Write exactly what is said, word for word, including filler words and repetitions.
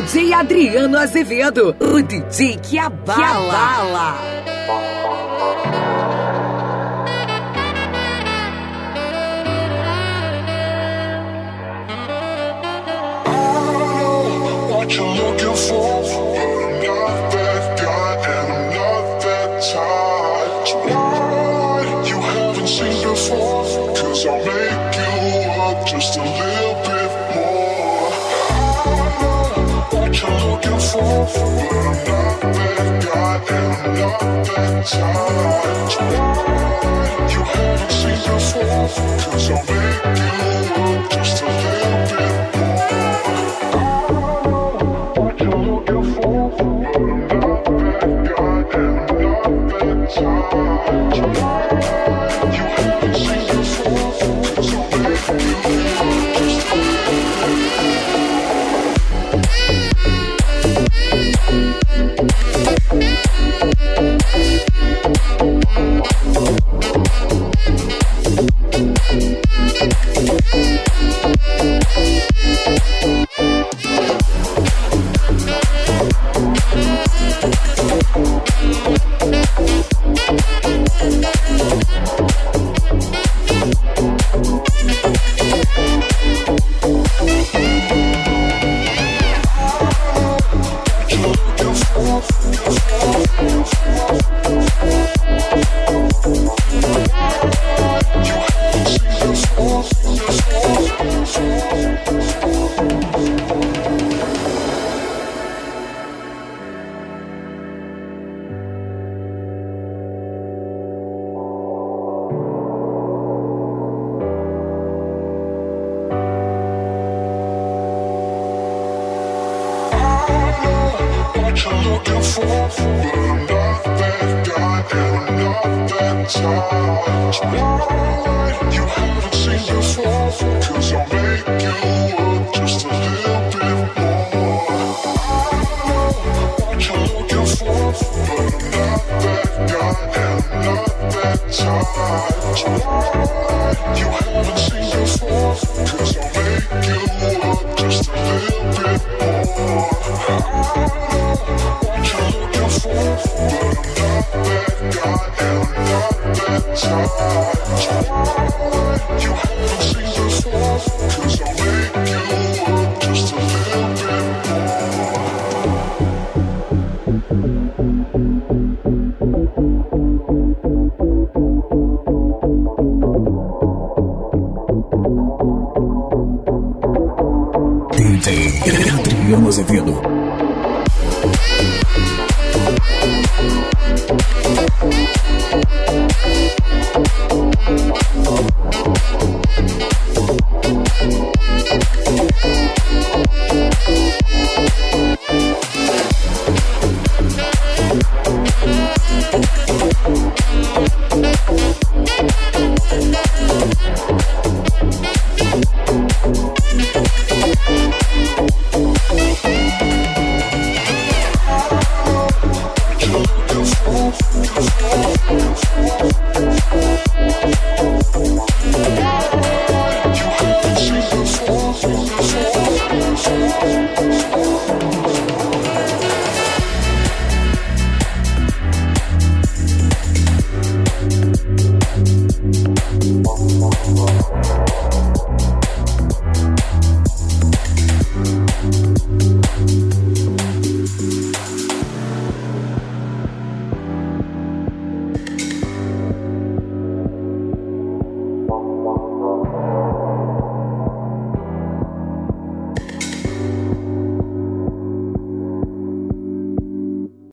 D J Adriano Azevedo, o D J que abala. Que abala. What you're looking for, but I'm not that guy and I'm not that type. Why you haven't seen before? Cause I'll make you up just a little bit more. I know what you're looking for, but I'm not that guy and I'm not that type. Why you haven't seen before? Cause I'll make you up just a little bit more. D J Adriano Azevedo.